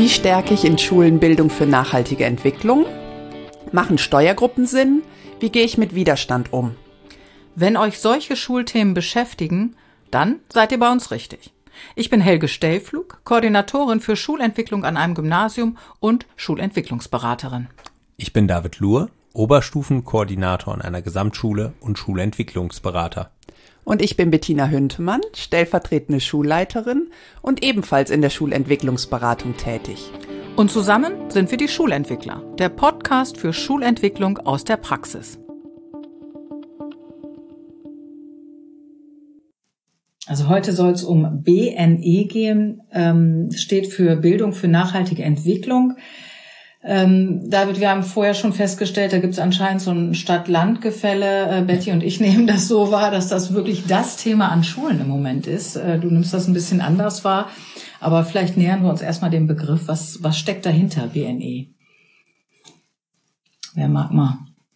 Wie stärke ich in Schulen Bildung für nachhaltige Entwicklung? Machen Steuergruppen Sinn? Wie gehe ich mit Widerstand um? Wenn euch solche Schulthemen beschäftigen, dann seid ihr bei uns richtig. Ich bin Helge Stellflug, Koordinatorin für Schulentwicklung an einem Gymnasium und Schulentwicklungsberaterin. Ich bin David Luhr, Oberstufenkoordinator an einer Gesamtschule und Schulentwicklungsberater. Und ich bin Bettina Hüntemann, stellvertretende Schulleiterin und ebenfalls in der Schulentwicklungsberatung tätig. Und zusammen sind wir die Schulentwickler, der Podcast für Schulentwicklung aus der Praxis. Also heute soll es um BNE gehen, steht für Bildung für nachhaltige Entwicklung. David, wir haben vorher schon festgestellt, da gibt es anscheinend so ein Stadt-Land-Gefälle. Betty und ich nehmen das so wahr, dass das wirklich das Thema an Schulen im Moment ist. Du nimmst das ein bisschen anders wahr, aber vielleicht nähern wir uns erstmal dem Begriff. Was steckt dahinter, BNE? Wer mag mal?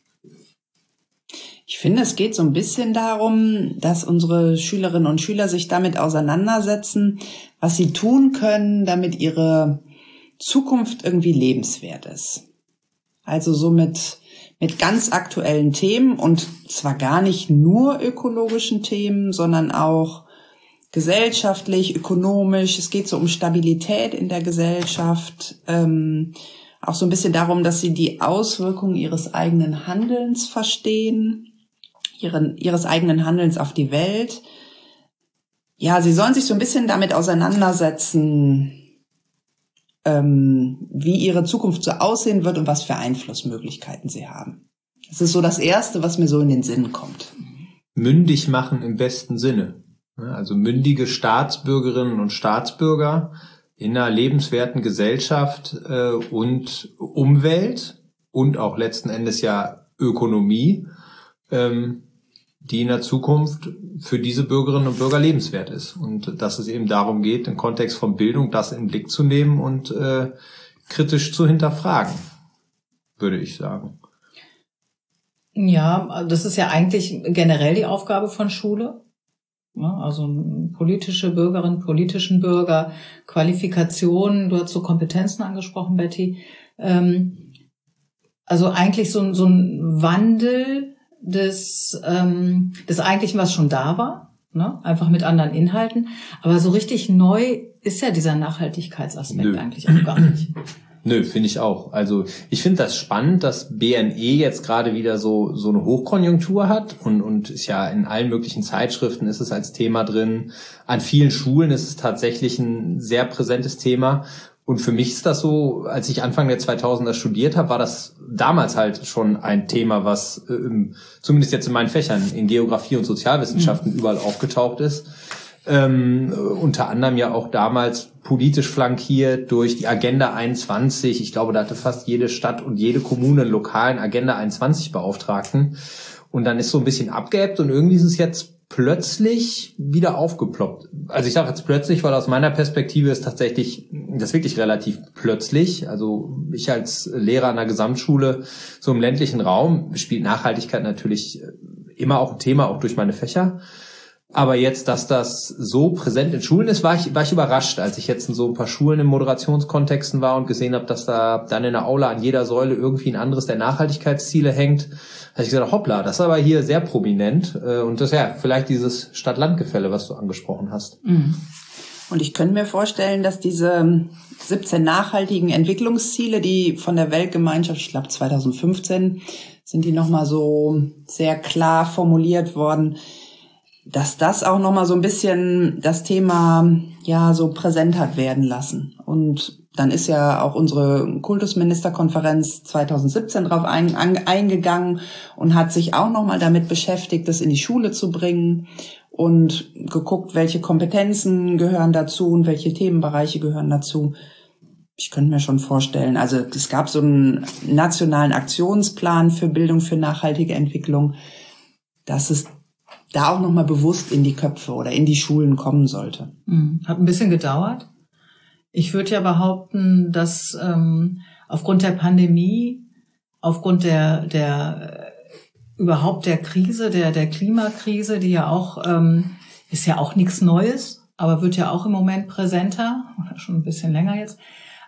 Ich finde, es geht so ein bisschen darum, dass unsere Schülerinnen und Schüler sich damit auseinandersetzen, was sie tun können, damit ihre Zukunft irgendwie lebenswert ist. Also so mit ganz aktuellen Themen und zwar gar nicht nur ökologischen Themen, sondern auch gesellschaftlich, ökonomisch. Es geht so um Stabilität in der Gesellschaft, auch so ein bisschen darum, dass sie die Auswirkungen ihres eigenen Handelns verstehen, ihres eigenen Handelns auf die Welt. Ja, sie sollen sich so ein bisschen damit auseinandersetzen, wie ihre Zukunft so aussehen wird und was für Einflussmöglichkeiten sie haben. Das ist so das Erste, was mir so in den Sinn kommt. Mündig machen im besten Sinne. Also mündige Staatsbürgerinnen und Staatsbürger in einer lebenswerten Gesellschaft und Umwelt und auch letzten Endes ja Ökonomie, die in der Zukunft für diese Bürgerinnen und Bürger lebenswert ist. Und dass es eben darum geht, im Kontext von Bildung das in den Blick zu nehmen und kritisch zu hinterfragen, würde ich sagen. Ja, das ist ja eigentlich generell die Aufgabe von Schule. Ja, also politische Bürgerinnen, politischen Bürger, Qualifikationen, du hast so Kompetenzen angesprochen, Betty. Also eigentlich so ein Wandel des Eigentlichen, was schon da war, ne? Einfach mit anderen Inhalten. Aber so richtig neu ist ja dieser Nachhaltigkeitsaspekt eigentlich auch gar nicht. Nö, finde ich auch. Also ich finde das spannend, dass BNE jetzt gerade wieder so eine Hochkonjunktur hat und ist ja in allen möglichen Zeitschriften ist es als Thema drin. An vielen Schulen ist es tatsächlich ein sehr präsentes Thema. Und für mich ist das so, als ich Anfang der 2000er studiert habe, war das damals halt schon ein Thema, was zumindest jetzt in meinen Fächern in Geografie und Sozialwissenschaften überall aufgetaucht ist. Unter anderem ja auch damals politisch flankiert durch die Agenda 21. Ich glaube, da hatte fast jede Stadt und jede Kommune einen lokalen Agenda 21 Beauftragten. Und dann ist so ein bisschen abgeebbt und irgendwie ist es jetzt plötzlich wieder aufgeploppt. Also ich sage jetzt plötzlich, weil aus meiner Perspektive ist tatsächlich das wirklich relativ plötzlich. Also ich als Lehrer an der Gesamtschule so im ländlichen Raum spielt Nachhaltigkeit natürlich immer auch ein Thema, auch durch meine Fächer. Aber jetzt, dass das so präsent in Schulen ist, war ich überrascht, als ich jetzt in so ein paar Schulen in Moderationskontexten war und gesehen habe, dass da dann in der Aula an jeder Säule irgendwie ein anderes der Nachhaltigkeitsziele hängt. Da habe ich gesagt, hoppla, das ist aber hier sehr prominent. Und das ist ja vielleicht dieses Stadt-Land-Gefälle, was du angesprochen hast. Mhm. Und ich könnte mir vorstellen, dass diese 17 nachhaltigen Entwicklungsziele, die von der Weltgemeinschaft, ich glaube 2015, sind die nochmal so sehr klar formuliert worden, dass das auch nochmal so ein bisschen das Thema ja so präsent hat werden lassen. Und dann ist ja auch unsere Kultusministerkonferenz 2017 drauf eingegangen und hat sich auch nochmal damit beschäftigt, das in die Schule zu bringen und geguckt, welche Kompetenzen gehören dazu und welche Themenbereiche gehören dazu. Ich könnte mir schon vorstellen, also es gab so einen nationalen Aktionsplan für Bildung für nachhaltige Entwicklung, dass es da auch nochmal bewusst in die Köpfe oder in die Schulen kommen sollte. Hat ein bisschen gedauert. Ich würde ja behaupten, dass aufgrund der Pandemie, aufgrund der überhaupt der Krise, der Klimakrise, die ja auch ist ja auch nichts Neues, aber wird ja auch im Moment präsenter, oder schon ein bisschen länger jetzt.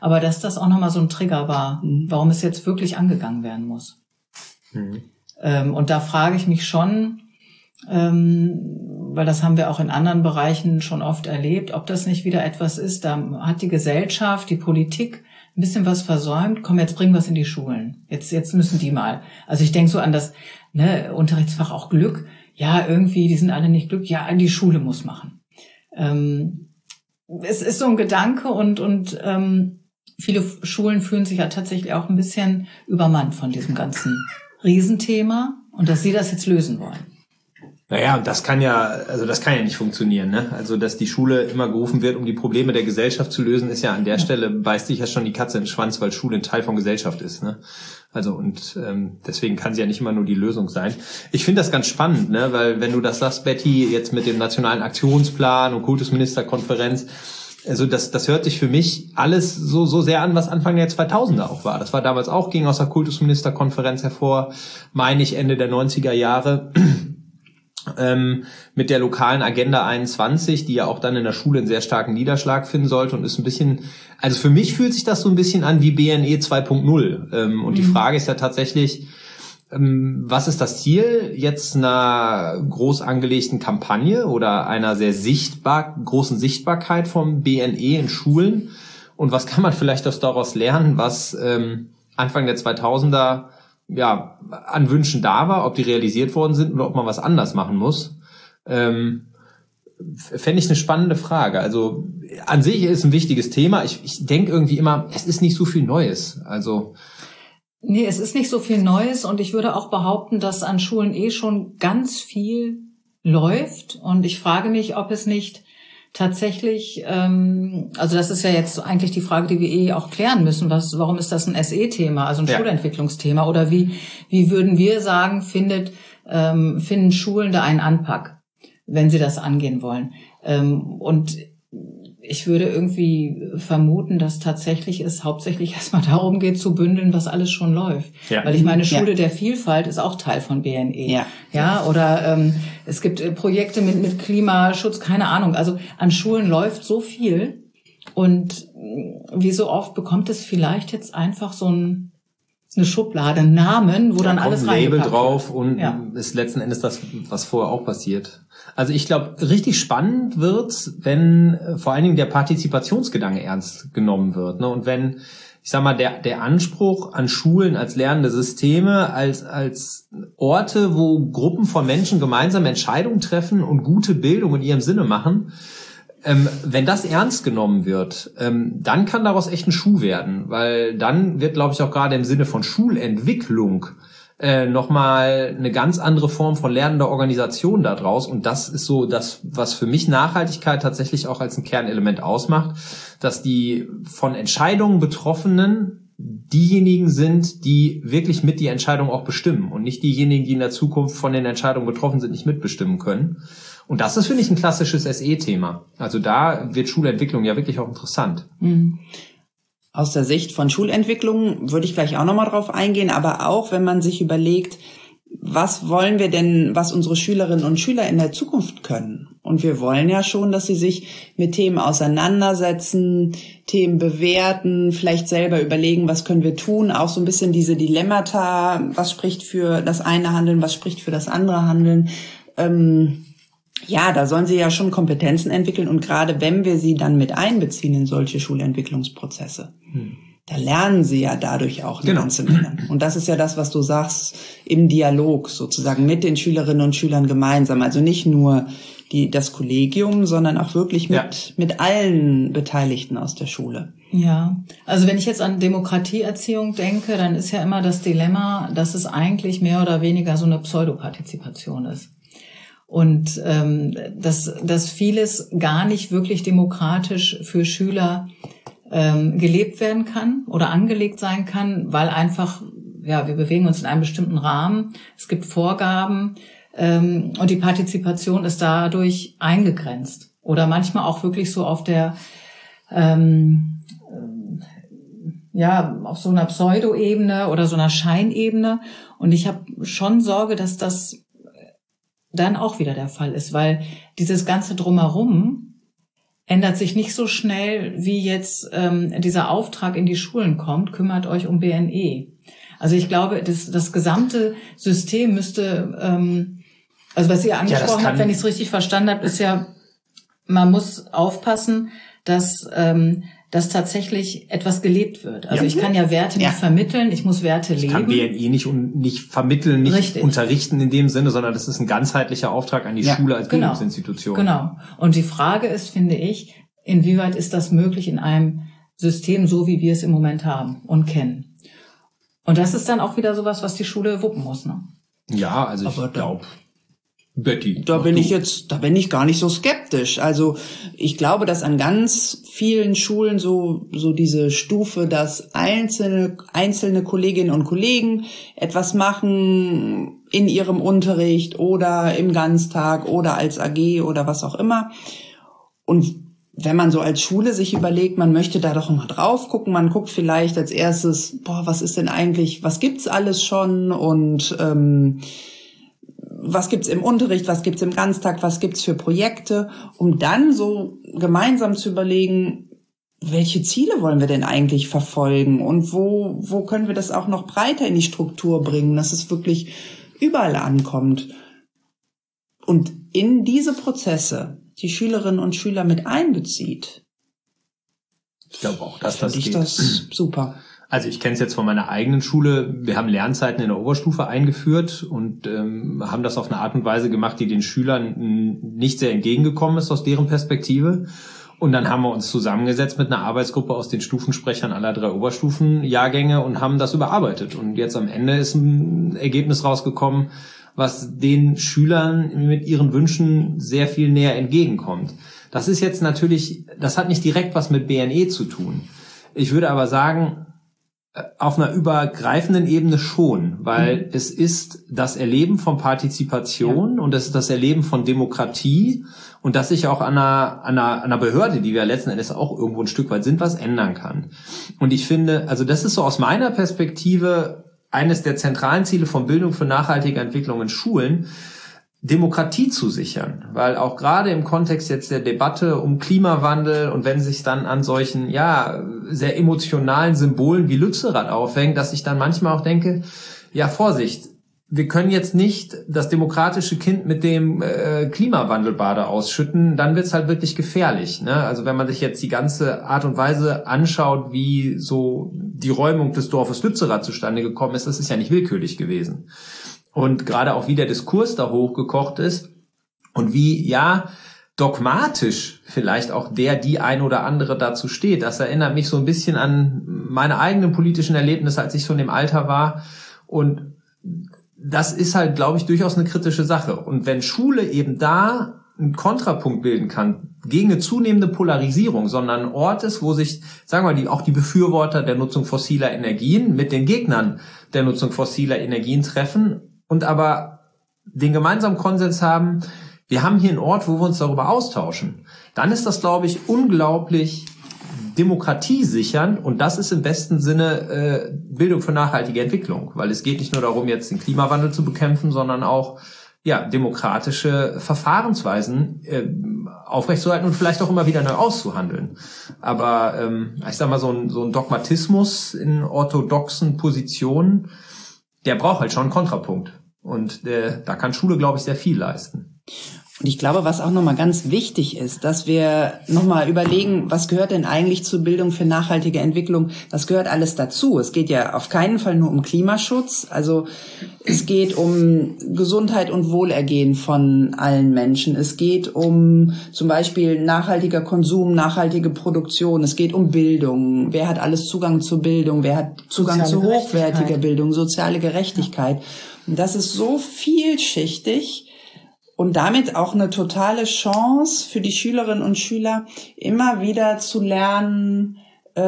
aber dass das auch nochmal so ein Trigger war, warum es jetzt wirklich angegangen werden muss. Und da frage ich mich schon, weil das haben wir auch in anderen Bereichen schon oft erlebt, ob das nicht wieder etwas ist, da hat die Gesellschaft, die Politik ein bisschen was versäumt. Komm, jetzt bringen wir es in die Schulen. Jetzt müssen die mal. Also ich denke so an das Unterrichtsfach auch Glück. Ja, irgendwie, die sind alle nicht glücklich. Ja, die Schule muss machen. Es ist so ein Gedanke und viele Schulen fühlen sich ja tatsächlich auch ein bisschen übermannt von diesem ganzen Riesenthema und dass sie das jetzt lösen wollen. Naja, das kann ja nicht funktionieren, ne? Also, dass die Schule immer gerufen wird, um die Probleme der Gesellschaft zu lösen, ist ja an der Stelle, beißt sich ja schon die Katze in den Schwanz, weil Schule ein Teil von Gesellschaft ist, ne? Also, und deswegen kann sie ja nicht immer nur die Lösung sein. Ich finde das ganz spannend, ne? Weil, wenn du das sagst, Betty, jetzt mit dem Nationalen Aktionsplan und Kultusministerkonferenz, also das hört sich für mich alles so sehr an, was Anfang der 2000er auch war. Das war damals auch, ging aus der Kultusministerkonferenz hervor, meine ich, Ende der 90er Jahre. Mit der lokalen Agenda 21, die ja auch dann in der Schule einen sehr starken Niederschlag finden sollte und ist ein bisschen, also für mich fühlt sich das so ein bisschen an wie BNE 2.0. Und die Frage ist ja tatsächlich, was ist das Ziel jetzt einer groß angelegten Kampagne oder einer sehr großen Sichtbarkeit vom BNE in Schulen? Und was kann man vielleicht daraus lernen, was Anfang der 2000er an Wünschen da war, ob die realisiert worden sind oder ob man was anders machen muss, fände ich eine spannende Frage. Also an sich ist ein wichtiges Thema. Ich denke irgendwie immer, es ist nicht so viel Neues. Also nee, es ist nicht so viel Neues und ich würde auch behaupten, dass an Schulen schon ganz viel läuft und ich frage mich, ob es nicht tatsächlich, also das ist ja jetzt eigentlich die Frage, die wir auch klären müssen. Warum ist das ein SE-Thema, also ein Schulentwicklungsthema? Oder wie würden wir sagen, finden Schulen da einen Anpack, wenn sie das angehen wollen? Und ich würde irgendwie vermuten, dass tatsächlich es hauptsächlich erstmal darum geht, zu bündeln, was alles schon läuft. Ja. Weil ich meine, Schule der Vielfalt ist auch Teil von BNE. Ja, oder es gibt Projekte mit Klimaschutz, keine Ahnung. Also an Schulen läuft so viel. Und wie so oft bekommt es vielleicht jetzt einfach so eine Schublade, einen Namen, wo dann alles reingepackt wird. Label drauf und ist letzten Endes das, was vorher auch passiert. Also ich glaube, richtig spannend wird's, wenn vor allen Dingen der Partizipationsgedanke ernst genommen wird, ne? Und wenn, ich sag mal, der Anspruch an Schulen als lernende Systeme, als Orte, wo Gruppen von Menschen gemeinsam Entscheidungen treffen und gute Bildung in ihrem Sinne machen, wenn das ernst genommen wird, dann kann daraus echt ein Schuh werden, weil dann wird, glaube ich, auch gerade im Sinne von Schulentwicklung nochmal eine ganz andere Form von lernender Organisation daraus. Und das ist so das, was für mich Nachhaltigkeit tatsächlich auch als ein Kernelement ausmacht, dass die von Entscheidungen Betroffenen diejenigen sind, die wirklich mit die Entscheidung auch bestimmen und nicht diejenigen, die in der Zukunft von den Entscheidungen betroffen sind, nicht mitbestimmen können. Und das ist, finde ich, ein klassisches SE-Thema. Also da wird Schulentwicklung ja wirklich auch interessant. Aus der Sicht von Schulentwicklung würde ich gleich auch nochmal drauf eingehen, aber auch, wenn man sich überlegt, was wollen wir denn, was unsere Schülerinnen und Schüler in der Zukunft können? Und wir wollen ja schon, dass sie sich mit Themen auseinandersetzen, Themen bewerten, vielleicht selber überlegen, was können wir tun, auch so ein bisschen diese Dilemmata, was spricht für das eine Handeln, was spricht für das andere Handeln. Da sollen sie ja schon Kompetenzen entwickeln und gerade wenn wir sie dann mit einbeziehen in solche Schulentwicklungsprozesse, da lernen sie ja dadurch auch eine ganze Menge. Und das ist ja das, was du sagst, im Dialog sozusagen mit den Schülerinnen und Schülern gemeinsam. Also nicht nur das Kollegium, sondern auch wirklich mit allen Beteiligten aus der Schule. Ja, also wenn ich jetzt an Demokratieerziehung denke, dann ist ja immer das Dilemma, dass es eigentlich mehr oder weniger so eine Pseudopartizipation ist. Und dass vieles gar nicht wirklich demokratisch für Schüler gelebt werden kann oder angelegt sein kann, weil einfach, wir bewegen uns in einem bestimmten Rahmen, es gibt Vorgaben und die Partizipation ist dadurch eingegrenzt. Oder manchmal auch wirklich so auf der auf so einer Pseudo-Ebene oder so einer Scheinebene. Und ich habe schon Sorge, dass das dann auch wieder der Fall ist, weil dieses ganze Drumherum, ändert sich nicht so schnell, wie jetzt dieser Auftrag in die Schulen kommt, kümmert euch um BNE. Also ich glaube, das gesamte System müsste, also was ihr angesprochen habt, wenn ich es richtig verstanden habe, ist ja, man muss aufpassen, dass tatsächlich etwas gelebt wird. Also ich kann ja Werte nicht vermitteln, ich muss Werte leben. Ich kann BNE nicht vermitteln, nicht unterrichten in dem Sinne, sondern das ist ein ganzheitlicher Auftrag an die Schule als Bildungsinstitution. Genau. Und die Frage ist, finde ich, inwieweit ist das möglich in einem System, so wie wir es im Moment haben und kennen? Und das ist dann auch wieder sowas, was die Schule wuppen muss, ne? Ja, also ich glaube, Betty. Da bin ich gar nicht so skeptisch. Also ich glaube, dass an ganz vielen Schulen so diese Stufe, dass einzelne Kolleginnen und Kollegen etwas machen in ihrem Unterricht oder im Ganztag oder als AG oder was auch immer. Und wenn man so als Schule sich überlegt, man möchte da doch mal drauf gucken, man guckt vielleicht als erstes, was ist denn eigentlich, was gibt's alles schon und was gibt's im Unterricht, was gibt's im Ganztag, was gibt's für Projekte, um dann so gemeinsam zu überlegen, welche Ziele wollen wir denn eigentlich verfolgen und wo können wir das auch noch breiter in die Struktur bringen, dass es wirklich überall ankommt. Und in diese Prozesse die Schülerinnen und Schüler mit einbezieht. Ich glaube auch, dass das geht. Das super. Also ich kenne es jetzt von meiner eigenen Schule. Wir haben Lernzeiten in der Oberstufe eingeführt und haben das auf eine Art und Weise gemacht, die den Schülern nicht sehr entgegengekommen ist aus deren Perspektive. Und dann haben wir uns zusammengesetzt mit einer Arbeitsgruppe aus den Stufensprechern aller 3 Oberstufenjahrgänge und haben das überarbeitet. Und jetzt am Ende ist ein Ergebnis rausgekommen, was den Schülern mit ihren Wünschen sehr viel näher entgegenkommt. Das ist jetzt natürlich, das hat nicht direkt was mit BNE zu tun. Ich würde aber sagen, auf einer übergreifenden Ebene schon, weil es ist das Erleben von Partizipation und es ist das Erleben von Demokratie und dass sich auch an einer Behörde, die wir letzten Endes auch irgendwo ein Stück weit sind, was ändern kann. Und ich finde, also das ist so aus meiner Perspektive eines der zentralen Ziele von Bildung für nachhaltige Entwicklung in Schulen, Demokratie zu sichern, weil auch gerade im Kontext jetzt der Debatte um Klimawandel und wenn sich dann an solchen, sehr emotionalen Symbolen wie Lützerath aufhängt, dass ich dann manchmal auch denke, Vorsicht, wir können jetzt nicht das demokratische Kind mit dem Klimawandelbade ausschütten, dann wird's halt wirklich gefährlich, ne? Also wenn man sich jetzt die ganze Art und Weise anschaut, wie so die Räumung des Dorfes Lützerath zustande gekommen ist, das ist ja nicht willkürlich gewesen. Und gerade auch wie der Diskurs da hochgekocht ist und wie, dogmatisch vielleicht auch die ein oder andere dazu steht. Das erinnert mich so ein bisschen an meine eigenen politischen Erlebnisse, als ich so in dem Alter war. Und das ist halt, glaube ich, durchaus eine kritische Sache. Und wenn Schule eben da einen Kontrapunkt bilden kann gegen eine zunehmende Polarisierung, sondern ein Ort ist, wo sich, sagen wir mal, auch die Befürworter der Nutzung fossiler Energien mit den Gegnern der Nutzung fossiler Energien treffen und aber den gemeinsamen Konsens haben, wir haben hier einen Ort, wo wir uns darüber austauschen, dann ist das, glaube ich, unglaublich demokratiesichernd und das ist im besten Sinne Bildung für nachhaltige Entwicklung, weil es geht nicht nur darum, jetzt den Klimawandel zu bekämpfen, sondern auch demokratische Verfahrensweisen aufrechtzuerhalten und vielleicht auch immer wieder neu auszuhandeln. Aber ich sag mal, so ein Dogmatismus in orthodoxen Positionen, der braucht halt schon einen Kontrapunkt. Und da kann Schule, glaube ich, sehr viel leisten. Und ich glaube, was auch nochmal ganz wichtig ist, dass wir nochmal überlegen, was gehört denn eigentlich zur Bildung für nachhaltige Entwicklung? Das gehört alles dazu. Es geht ja auf keinen Fall nur um Klimaschutz. Also es geht um Gesundheit und Wohlergehen von allen Menschen. Es geht um zum Beispiel nachhaltiger Konsum, nachhaltige Produktion. Es geht um Bildung. Wer hat alles Zugang zur Bildung? Wer hat Zugang zu hochwertiger Bildung? Soziale Gerechtigkeit. Und das ist so vielschichtig. Und damit auch eine totale Chance für die Schülerinnen und Schüler, immer wieder zu lernen,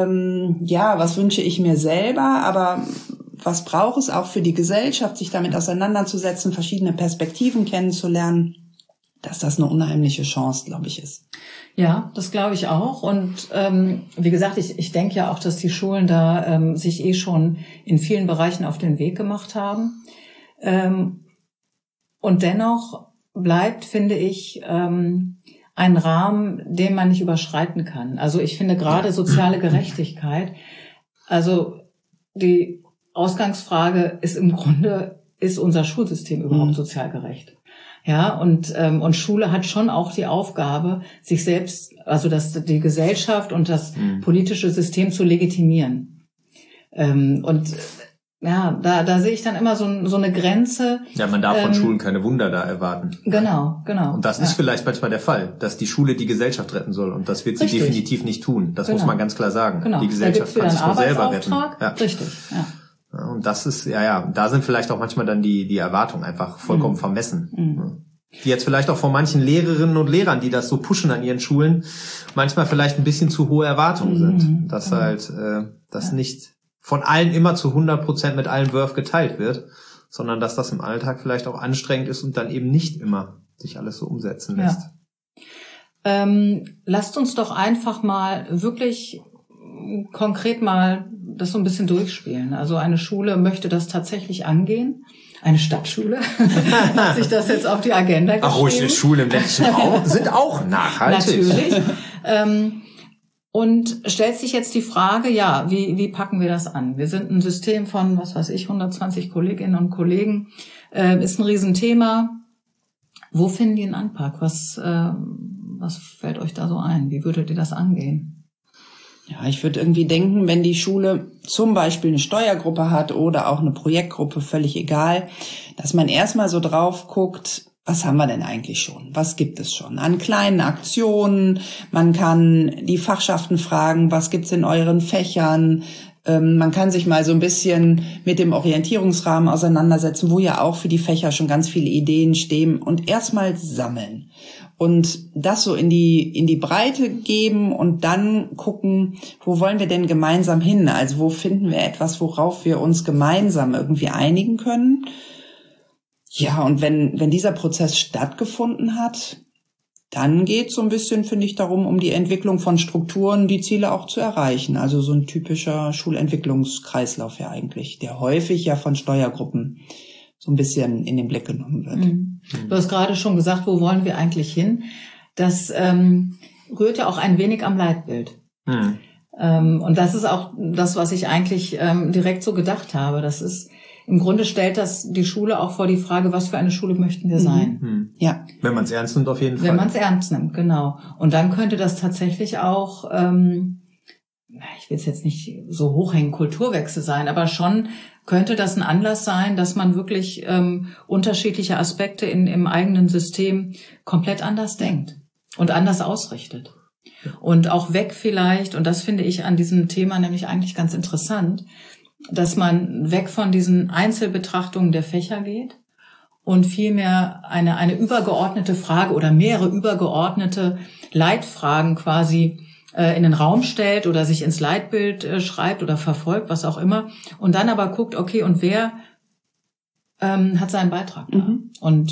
was wünsche ich mir selber, aber was braucht es auch für die Gesellschaft, sich damit auseinanderzusetzen, verschiedene Perspektiven kennenzulernen, dass das eine unheimliche Chance, glaube ich, ist. Ja, das glaube ich auch. Und wie gesagt, ich denke ja auch, dass die Schulen da sich schon in vielen Bereichen auf den Weg gemacht haben. Und dennoch bleibt, finde ich, ein ein Rahmen, den man nicht überschreiten kann. Also ich finde gerade soziale Gerechtigkeit, also die Ausgangsfrage ist im Grunde, ist unser Schulsystem überhaupt sozial gerecht? Ja, und Schule hat schon auch die Aufgabe, sich selbst, also die Gesellschaft und das politische System zu legitimieren. Da sehe ich dann immer so eine Grenze. Ja, man darf von Schulen keine Wunder da erwarten. Genau. Und das ist vielleicht manchmal der Fall, dass die Schule die Gesellschaft retten soll. Und das wird sie definitiv nicht tun. Das muss man ganz klar sagen. Genau. Die Gesellschaft kann sich nur selber retten. Ja. Richtig, ja. Und das ist, da sind vielleicht auch manchmal dann die Erwartungen einfach vollkommen vermessen. Die jetzt vielleicht auch von manchen Lehrerinnen und Lehrern, die das so pushen an ihren Schulen, manchmal vielleicht ein bisschen zu hohe Erwartungen sind. Dass halt das nicht von allen immer zu 100% mit allen Wurf geteilt wird, sondern dass das im Alltag vielleicht auch anstrengend ist und dann eben nicht immer sich alles so umsetzen lässt. Ja. Lasst uns doch einfach mal wirklich konkret mal das so ein bisschen durchspielen. Also eine Schule möchte das tatsächlich angehen. Eine Stadtschule hat sich das jetzt auf die Agenda geschrieben. Ach ruhig, Schulen im ländlichen Raum sind auch nachhaltig. Natürlich. Und stellt sich jetzt die Frage, wie packen wir das an? Wir sind ein System von, 120 Kolleginnen und Kollegen. Ist ein Riesenthema. Wo finden die einen Anpack? Was fällt euch da so ein? Wie würdet ihr das angehen? Ja, ich würde irgendwie denken, wenn die Schule zum Beispiel eine Steuergruppe hat oder auch eine Projektgruppe, völlig egal, dass man erstmal so drauf guckt, was haben wir denn eigentlich schon? Was gibt es schon an kleinen Aktionen? Man kann die Fachschaften fragen, was gibt's in euren Fächern? Man kann sich mal so ein bisschen mit dem Orientierungsrahmen auseinandersetzen, wo ja auch für die Fächer schon ganz viele Ideen stehen, und erstmal sammeln. Und das so in die Breite geben und dann gucken, wo wollen wir denn gemeinsam hin? Also wo finden wir etwas, worauf wir uns gemeinsam irgendwie einigen können? Ja, und wenn dieser Prozess stattgefunden hat, dann geht es so ein bisschen, finde ich, darum, um die Entwicklung von Strukturen, die Ziele auch zu erreichen. Also so ein typischer Schulentwicklungskreislauf ja eigentlich, der häufig ja von Steuergruppen so ein bisschen in den Blick genommen wird. Du hast gerade schon gesagt, wo wollen wir eigentlich hin? Das rührt ja auch ein wenig am Leitbild. Und das ist auch das, was ich eigentlich direkt so gedacht habe. Das ist, im Grunde stellt das die Schule auch vor die Frage, was für eine Schule möchten wir sein? Ja. Wenn man es ernst nimmt, auf jeden Fall. Wenn man es ernst nimmt, genau. Und dann könnte das tatsächlich auch, ich will es jetzt nicht so hochhängen, Kulturwechsel sein, aber schon könnte das ein Anlass sein, dass man wirklich unterschiedliche Aspekte im eigenen System komplett anders denkt und anders ausrichtet. Und auch weg vielleicht, und das finde ich an diesem Thema nämlich eigentlich ganz interessant, dass man weg von diesen Einzelbetrachtungen der Fächer geht und vielmehr eine übergeordnete Frage oder mehrere übergeordnete Leitfragen quasi in den Raum stellt oder sich ins Leitbild schreibt oder verfolgt, was auch immer, und dann aber guckt, okay, und wer hat seinen Beitrag da? Und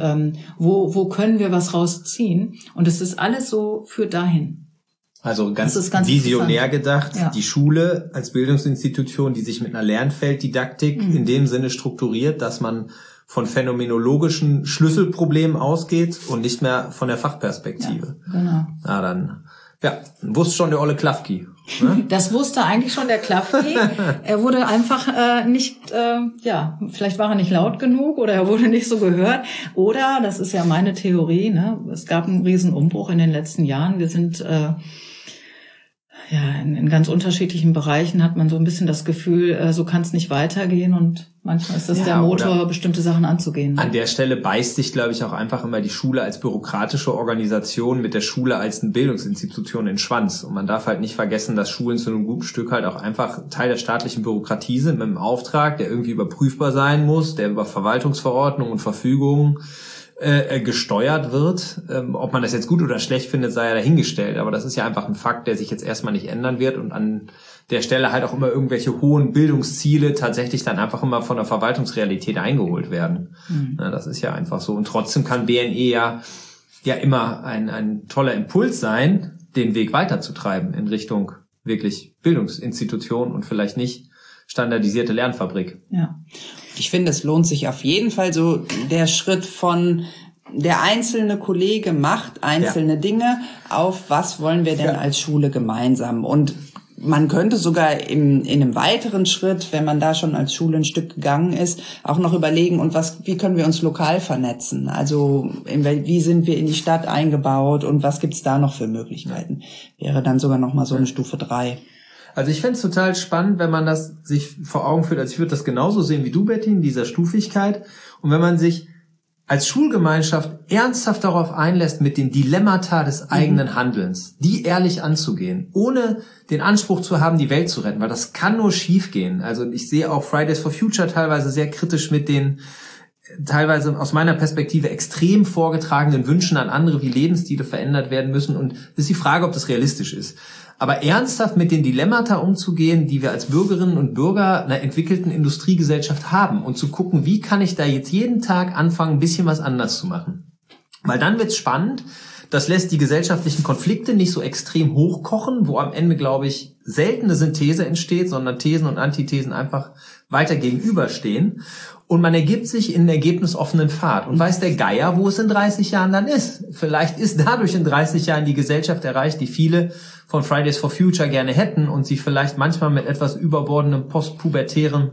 wo können wir was rausziehen? Und es ist alles so, führt dahin. Also ganz visionär gedacht, die Schule als Bildungsinstitution, die sich mit einer Lernfelddidaktik in dem Sinne strukturiert, dass man von phänomenologischen Schlüsselproblemen ausgeht und nicht mehr von der Fachperspektive. Ja, genau. Na dann, wusste schon der olle Klafki. Ne? Das wusste eigentlich schon der Klafki. Er wurde einfach nicht, vielleicht war er nicht laut genug oder er wurde nicht so gehört. Oder, das ist ja meine Theorie, ne, es gab einen riesen Umbruch in den letzten Jahren. Wir sind in ganz unterschiedlichen Bereichen hat man so ein bisschen das Gefühl, so kann es nicht weitergehen, und manchmal ist das der Motor, bestimmte Sachen anzugehen. An der Stelle beißt sich, glaube ich, auch einfach immer die Schule als bürokratische Organisation mit der Schule als eine Bildungsinstitution in den Schwanz. Und man darf halt nicht vergessen, dass Schulen zu einem guten Stück halt auch einfach Teil der staatlichen Bürokratie sind, mit einem Auftrag, der irgendwie überprüfbar sein muss, der über Verwaltungsverordnungen und Verfügungen gesteuert wird. Ob man das jetzt gut oder schlecht findet, sei ja dahingestellt. Aber das ist ja einfach ein Fakt, der sich jetzt erstmal nicht ändern wird und an der Stelle halt auch immer irgendwelche hohen Bildungsziele tatsächlich dann einfach immer von der Verwaltungsrealität eingeholt werden. Ja, das ist ja einfach so. Und trotzdem kann BNE ja immer ein toller Impuls sein, den Weg weiterzutreiben in Richtung wirklich Bildungsinstitution und vielleicht nicht standardisierte Lernfabrik. Ja. Ich finde, es lohnt sich auf jeden Fall so der Schritt von der einzelne Kollege macht einzelne Dinge, auf was wollen wir denn als Schule gemeinsam? Und man könnte sogar in einem weiteren Schritt, wenn man da schon als Schule ein Stück gegangen ist, auch noch überlegen, wie können wir uns lokal vernetzen? Also wie sind wir in die Stadt eingebaut und was gibt's da noch für Möglichkeiten? Wäre dann sogar noch mal so eine Stufe 3. Also ich fände es total spannend, wenn man das sich vor Augen führt. Also ich würde das genauso sehen wie du, Betty, in dieser Stufigkeit. Und wenn man sich als Schulgemeinschaft ernsthaft darauf einlässt, mit den Dilemmata des eigenen Handelns, die ehrlich anzugehen, ohne den Anspruch zu haben, die Welt zu retten, weil das kann nur schiefgehen. Also ich sehe auch Fridays for Future teilweise sehr kritisch mit den teilweise aus meiner Perspektive extrem vorgetragenen Wünschen an andere, wie Lebensstile verändert werden müssen. Und es ist die Frage, ob das realistisch ist. Aber ernsthaft mit den Dilemmata umzugehen, die wir als Bürgerinnen und Bürger einer entwickelten Industriegesellschaft haben und zu gucken, wie kann ich da jetzt jeden Tag anfangen, ein bisschen was anders zu machen. Weil dann wird's spannend. Das lässt die gesellschaftlichen Konflikte nicht so extrem hochkochen, wo am Ende, glaube ich, selten eine Synthese entsteht, sondern Thesen und Antithesen einfach weiter gegenüberstehen. Und man ergibt sich in einen ergebnisoffenen Pfad und weiß der Geier, wo es in 30 Jahren dann ist. Vielleicht ist dadurch in 30 Jahren die Gesellschaft erreicht, die viele von Fridays for Future gerne hätten und sie vielleicht manchmal mit etwas überbordendem postpubertären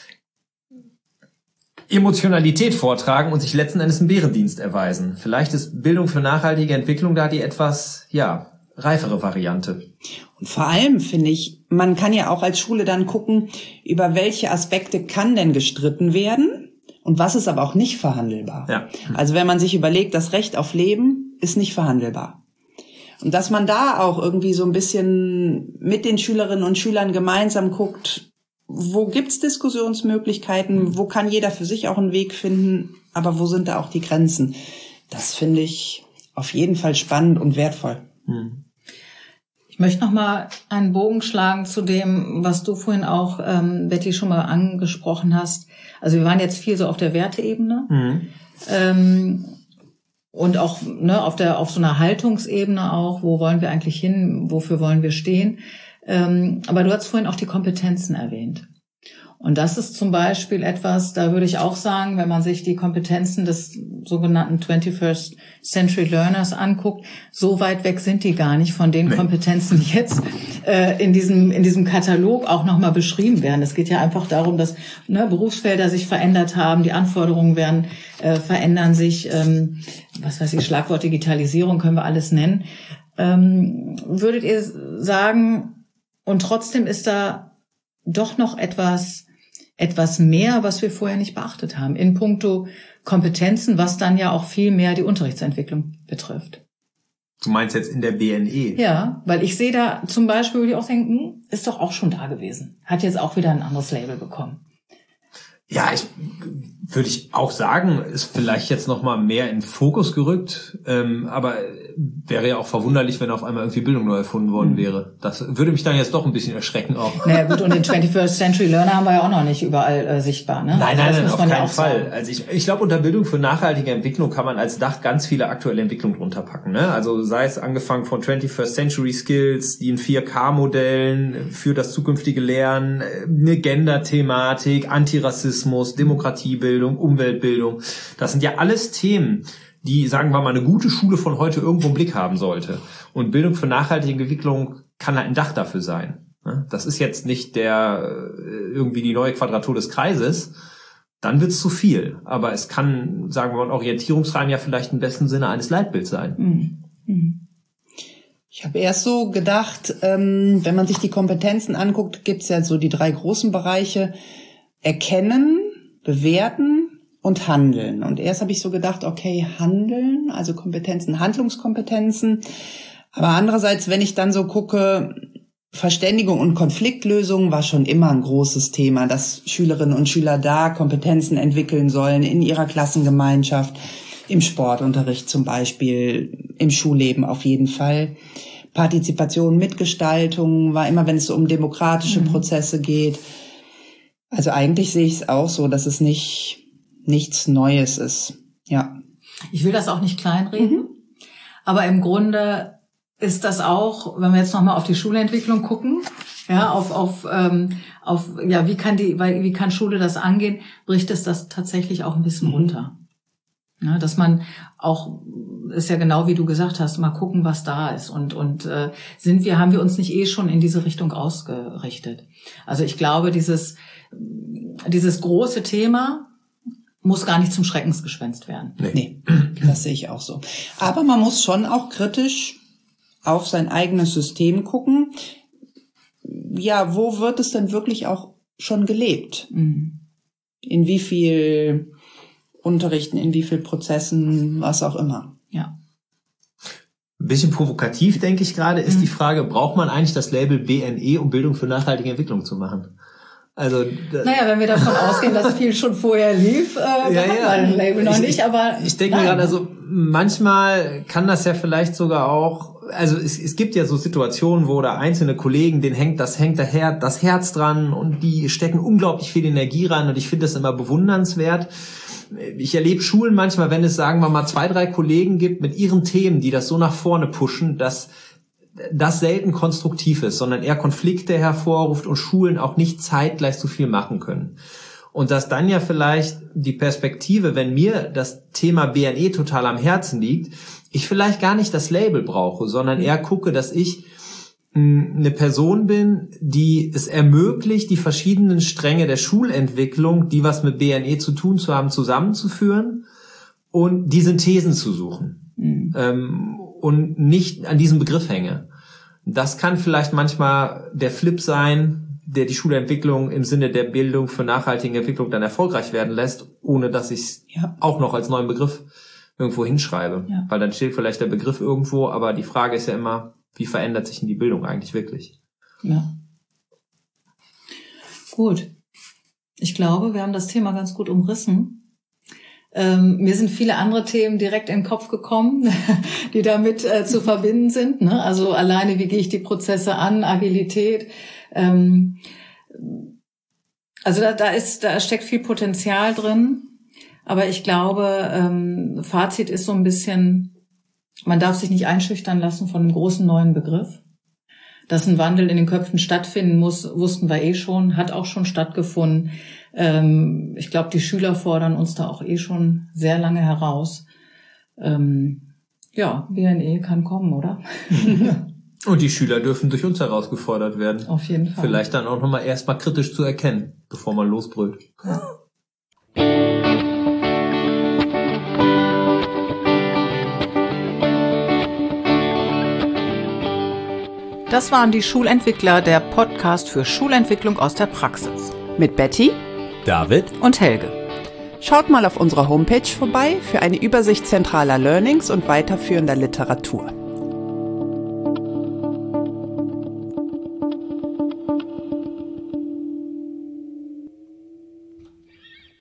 Emotionalität vortragen und sich letzten Endes einen Bärendienst erweisen. Vielleicht ist Bildung für nachhaltige Entwicklung da die etwas, reifere Variante. Und vor allem finde ich, man kann ja auch als Schule dann gucken, über welche Aspekte kann denn gestritten werden und was ist aber auch nicht verhandelbar. Ja. Also wenn man sich überlegt, das Recht auf Leben ist nicht verhandelbar. Und dass man da auch irgendwie so ein bisschen mit den Schülerinnen und Schülern gemeinsam guckt, wo gibt's Diskussionsmöglichkeiten, wo kann jeder für sich auch einen Weg finden, aber wo sind da auch die Grenzen? Das finde ich auf jeden Fall spannend und wertvoll. Ich möchte noch mal einen Bogen schlagen zu dem, was du vorhin auch, Betty, schon mal angesprochen hast. Also wir waren jetzt viel so auf der Werteebene und auch auf so einer Haltungsebene auch. Wo wollen wir eigentlich hin? Wofür wollen wir stehen? Aber du hast vorhin auch die Kompetenzen erwähnt. Und das ist zum Beispiel etwas, da würde ich auch sagen, wenn man sich die Kompetenzen des sogenannten 21st Century Learners anguckt, so weit weg sind die gar nicht von den Kompetenzen, die jetzt in diesem Katalog auch nochmal beschrieben werden. Es geht ja einfach darum, dass Berufsfelder sich verändert haben, die Anforderungen verändern sich, Schlagwort Digitalisierung können wir alles nennen. Würdet ihr sagen, und trotzdem ist da doch noch etwas mehr, was wir vorher nicht beachtet haben, in puncto Kompetenzen, was dann ja auch viel mehr die Unterrichtsentwicklung betrifft. Du meinst jetzt in der BNE? Ja, weil ich sehe da zum Beispiel, würde ich auch denken, ist doch auch schon da gewesen. Hat jetzt auch wieder ein anderes Label bekommen. Ja, würde ich auch sagen, ist vielleicht jetzt noch mal mehr in den Fokus gerückt, aber wäre ja auch verwunderlich, wenn auf einmal irgendwie Bildung neu erfunden worden wäre. Das würde mich dann jetzt doch ein bisschen erschrecken auch. Naja gut, und den 21st Century Learner haben wir ja auch noch nicht überall sichtbar, ne? Nein, auf keinen Fall. Also ich glaube, unter Bildung für nachhaltige Entwicklung kann man als Dach ganz viele aktuelle Entwicklungen drunter packen, ne? Also sei es angefangen von 21st Century Skills, die in 4K-Modellen für das zukünftige Lernen, eine Gender-Thematik, Antirassismus, Demokratiebildung, Umweltbildung. Das sind ja alles Themen, die, sagen wir mal, eine gute Schule von heute irgendwo im Blick haben sollte. Und Bildung für nachhaltige Entwicklung kann halt ein Dach dafür sein. Das ist jetzt nicht irgendwie die neue Quadratur des Kreises. Dann wird's zu viel. Aber es kann, sagen wir mal, ein Orientierungsrahmen ja vielleicht im besten Sinne eines Leitbilds sein. Ich habe erst so gedacht, wenn man sich die Kompetenzen anguckt, gibt's ja so die 3 großen Bereiche: Erkennen, bewerten und handeln. Und erst habe ich so gedacht, okay, handeln, also Kompetenzen, Handlungskompetenzen. Aber andererseits, wenn ich dann so gucke, Verständigung und Konfliktlösung war schon immer ein großes Thema, dass Schülerinnen und Schüler da Kompetenzen entwickeln sollen in ihrer Klassengemeinschaft, im Sportunterricht zum Beispiel, im Schulleben auf jeden Fall. Partizipation, Mitgestaltung war immer, wenn es so um demokratische Prozesse geht. Also eigentlich sehe ich es auch so, dass es nichts Neues ist. Ja. Ich will das auch nicht kleinreden, aber im Grunde ist das auch, wenn wir jetzt nochmal auf die Schulentwicklung gucken, ja, wie kann Schule das angehen, bricht es das tatsächlich auch ein bisschen runter. Ja, dass man auch, ist ja genau wie du gesagt hast, mal gucken, was da ist und haben wir uns nicht schon in diese Richtung ausgerichtet. Also ich glaube, dieses große Thema muss gar nicht zum Schreckensgespenst werden. Nee, das sehe ich auch so. Aber man muss schon auch kritisch auf sein eigenes System gucken. Ja, wo wird es denn wirklich auch schon gelebt? In wie viel Unterrichten, in wie viel Prozessen, was auch immer. Ja. Ein bisschen provokativ, denke ich gerade, ist die Frage, braucht man eigentlich das Label BNE, um Bildung für nachhaltige Entwicklung zu machen? Also, wenn wir davon ausgehen, dass viel schon vorher lief, dann haben wir ein Label noch nicht, aber... Ich denke mir gerade, also manchmal kann das ja vielleicht sogar auch, also es gibt ja so Situationen, wo da einzelne Kollegen, denen hängt das Herz dran und die stecken unglaublich viel Energie ran und ich finde das immer bewundernswert. Ich erlebe Schulen manchmal, wenn es, sagen wir mal, 2, 3 Kollegen gibt mit ihren Themen, die das so nach vorne pushen, dass das selten konstruktiv ist, sondern eher Konflikte hervorruft und Schulen auch nicht zeitgleich so viel machen können. Und dass dann ja vielleicht die Perspektive, wenn mir das Thema BNE total am Herzen liegt, ich vielleicht gar nicht das Label brauche, sondern eher gucke, dass ich eine Person bin, die es ermöglicht, die verschiedenen Stränge der Schulentwicklung, die was mit BNE zu tun zu haben, zusammenzuführen und die Synthesen zu suchen. Und nicht an diesem Begriff hänge. Das kann vielleicht manchmal der Flip sein, der die Schulentwicklung im Sinne der Bildung für nachhaltige Entwicklung dann erfolgreich werden lässt, ohne dass ich es auch noch als neuen Begriff irgendwo hinschreibe. Ja. Weil dann steht vielleicht der Begriff irgendwo, aber die Frage ist ja immer, wie verändert sich denn die Bildung eigentlich wirklich? Ja. Gut. Ich glaube, wir haben das Thema ganz gut umrissen. Mir sind viele andere Themen direkt in den Kopf gekommen, die damit zu verbinden sind. Ne? Also alleine, wie gehe ich die Prozesse an, Agilität. Also da steckt viel Potenzial drin. Aber ich glaube, Fazit ist so ein bisschen, man darf sich nicht einschüchtern lassen von einem großen neuen Begriff. Dass ein Wandel in den Köpfen stattfinden muss, wussten wir schon, hat auch schon stattgefunden. Ich glaube, die Schüler fordern uns da auch schon sehr lange heraus. BNE kann kommen, oder? Und die Schüler dürfen durch uns herausgefordert werden. Auf jeden Fall. Vielleicht dann auch nochmal erstmal kritisch zu erkennen, bevor man losbrüllt. Das waren die Schulentwickler, der Podcast für Schulentwicklung aus der Praxis. Mit Betty, David und Helge. Schaut mal auf unserer Homepage vorbei für eine Übersicht zentraler Learnings und weiterführender Literatur.